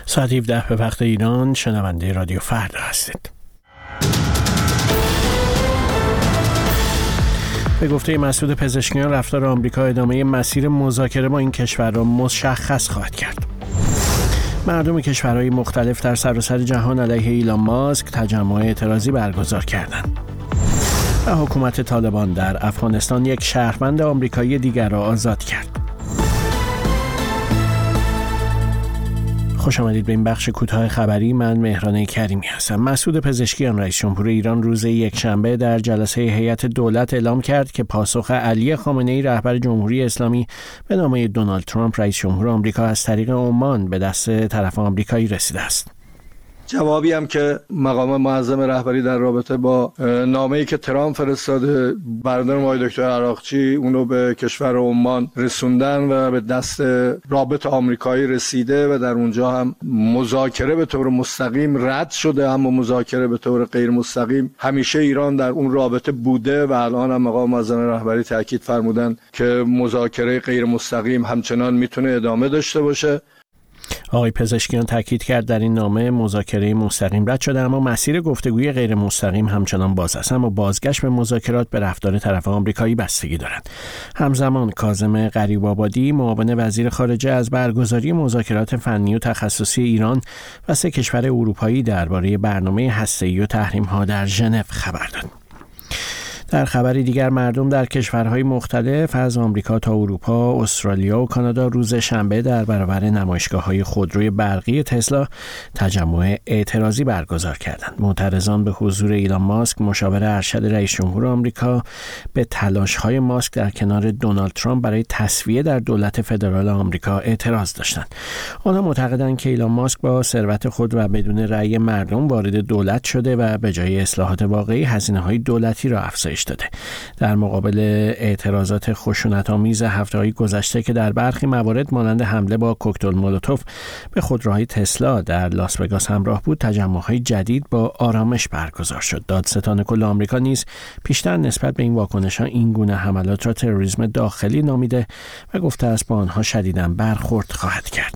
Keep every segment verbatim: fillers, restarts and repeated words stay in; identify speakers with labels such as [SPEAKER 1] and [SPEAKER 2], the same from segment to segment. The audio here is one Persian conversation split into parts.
[SPEAKER 1] ساعت هفده به وقت ایران، شنونده رادیو فردا هستید. به گفته مسعود پزشکیان، رفتار آمریکا ادامه مسیر مذاکره با این کشور را مشخص خواهد کرد. مردم کشورهای مختلف در سراسر جهان علیه ایلان ماسک تجمع اعتراضی برگزار کردند. و حکومت طالبان در افغانستان یک شهروند آمریکایی دیگر را آزاد کرد. خوش آمدید به این بخش کوتاه خبری. من مهران کریمی هستم. مسعود پزشکیان، رئیس جمهور ایران، روز یکشنبه در جلسه هیئت دولت اعلام کرد که پاسخ علی خامنه‌ای، رهبر جمهوری اسلامی، به نامه دونالد ترامپ، رئیس جمهور آمریکا، از طریق عمان به دست طرف آمریکایی رسیده است.
[SPEAKER 2] جوابی هم که مقام معظم رهبری در رابطه با نامه‌ای که ترامپ فرستاده، برادر ما دکتر عراقچی اونو به کشور عمان رسوندن و به دست رابط آمریکایی رسیده و در اونجا هم مذاکره به طور مستقیم رد شده، اما مذاکره به طور غیر مستقیم همیشه ایران در اون رابطه بوده و الان هم مقام معظم رهبری تاکید فرمودن که مذاکره غیر مستقیم همچنان میتونه ادامه داشته باشه.
[SPEAKER 1] آقای پزشکیان تاکید کرد در این نامه مذاکره مستقیم رد شده، اما مسیر گفتگوی غیر مستقیم همچنان باز است، اما بازگشت به مذاکرات به رفتار طرف آمریکایی بستگی دارد. همزمان کاظم غریب‌آبادی، معاون وزیر خارجه، از برگزاری مذاکرات فنی و تخصصی ایران و سه کشور اروپایی درباره برنامه هسته‌ای و تحریم‌ها در ژنو خبر داد. در خبری دیگر، مردم در کشورهای مختلف از آمریکا تا اروپا، استرالیا و کانادا روز شنبه در برابر نمایشگاه‌های خودروی برقی تسلا تجمع اعتراضی برگزار کردند. معترضان به حضور ایلان ماسک، مشاور ارشد رئیس جمهور آمریکا، به تلاش‌های ماسک در کنار دونالد ترامپ برای تسویه در دولت فدرال آمریکا اعتراض داشتند. آنها معتقدند که ایلان ماسک با ثروت خود و بدون رأی مردم وارد دولت شده و به جای اصلاحات واقعی هزینه‌های دولتی را افزایش داده. در مقابل اعتراضات خشونت‌آمیز هفته‌های گذشته که در برخی موارد مانند حمله با کوکتل مولوتوف به خودروهای تسلا در لاس وگاس همراه بود، تجمع‌های جدید با آرامش برگزار شد. دادستان کل آمریکا نیز پیشتر نسبت به این واکنش‌ها این گونه حملات را تروریسم داخلی نامیده و گفته است با آنها شدیداً برخورد خواهد کرد.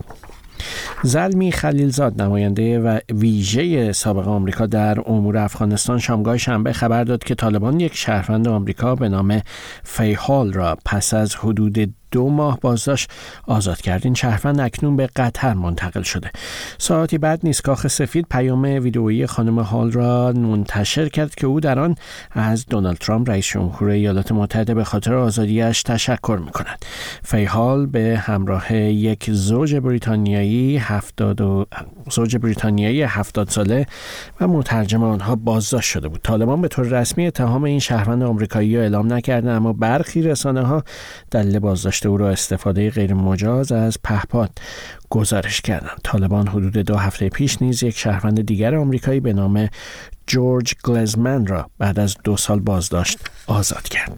[SPEAKER 1] زلمی خلیلزاد، نماینده و ویژه سابق آمریکا در امور افغانستان، شامگاه شنبه خبر داد که طالبان یک شهروند آمریکا به نام فیحال را پس از حدود دو ماه بازداشت آزاد کرد. این شهروند اکنون به قطر منتقل شده. ساعتی بعد نیز کاخ سفید پیام ویدئویی خانم هال را منتشر کرد که او در آن از دونالد ترامپ، رئیس جمهور ایالات متحده، به خاطر آزادیش تشکر می‌کند. فیحال به همراه یک زوج بریتانیایی هفتاد و... زوج بریتانیایی هفتاد ساله و مترجم آنها بازداشت شده بود. طالبان به طور رسمی اتهام این شهروند آمریکایی را اعلام نکرده، اما برخی رسانه‌ها دلیل بازداشت او را استفاده غیر مجاز از پهپاد گزارش کردند. طالبان حدود دو هفته پیش نیز یک شهروند دیگر آمریکایی به نام جورج گلزمن را بعد از دو سال بازداشت آزاد کرد.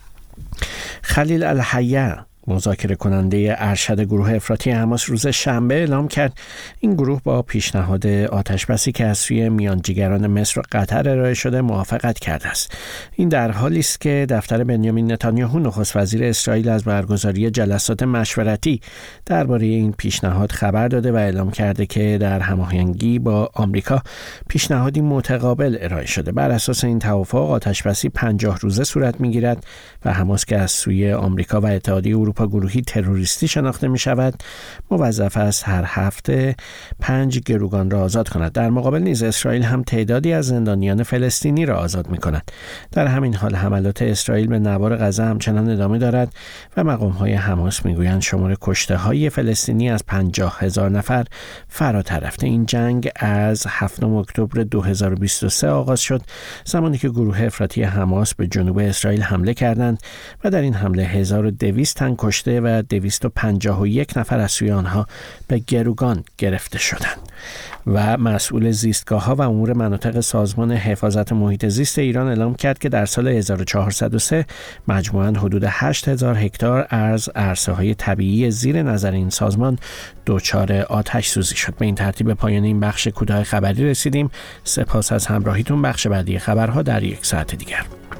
[SPEAKER 1] خلیل الحیه، مذاکره کننده ارشد گروه افراطی حماس، روز شنبه اعلام کرد این گروه با پیشنهاد آتشبسی که از سوی میانجیگران مصر و قطر ارائه شده موافقت کرده است. این در حالی است که دفتر بنیامین نتانیاهو، نخست وزیر اسرائیل، از برگزاری جلسات مشورتی درباره این پیشنهاد خبر داده و اعلام کرده که در هماهنگی با آمریکا پیشنهادی متقابل ارائه شده. بر اساس این توافق آتشبسی پنجاه روزه صورت می‌گیرد و حماس که از سوی آمریکا و اتحادیه اروپا گروهی تروریستی شناخته می شود، موظف است هر هفته پنج گروگان را آزاد کند. در مقابل نیز اسرائیل هم تعدادی از زندانیان فلسطینی را آزاد می کند. در همین حال حملات اسرائیل به نوار غزه همچنان ادامه دارد و مقام‌های حماس می گویند شمار کشته های فلسطینی از پنجاه هزار نفر فراتر رفته. این جنگ از هفتم اکتبر دو هزار و بیست و سه آغاز شد، زمانی که گروه افراطی حماس به جنوب اسرائیل حمله کردند و در این حمله هزار و دویست تن کشته و دویست و پنجاه و یک نفر از سوی آنها به گروگان گرفته شدند. و مسئول زیستگاه‌ها و امور مناطق سازمان حفاظت محیط زیست ایران اعلام کرد که در سال هزار و چهارصد و سه مجموعاً حدود هشت هزار هکتار از عرصه‌های طبیعی زیر نظر این سازمان دچار آتش سوزی شد. به این ترتیب به پایان این بخش کوتاه خبری رسیدیم. سپاس از همراهیتون. بخش بعدی خبرها در یک ساعت دیگر.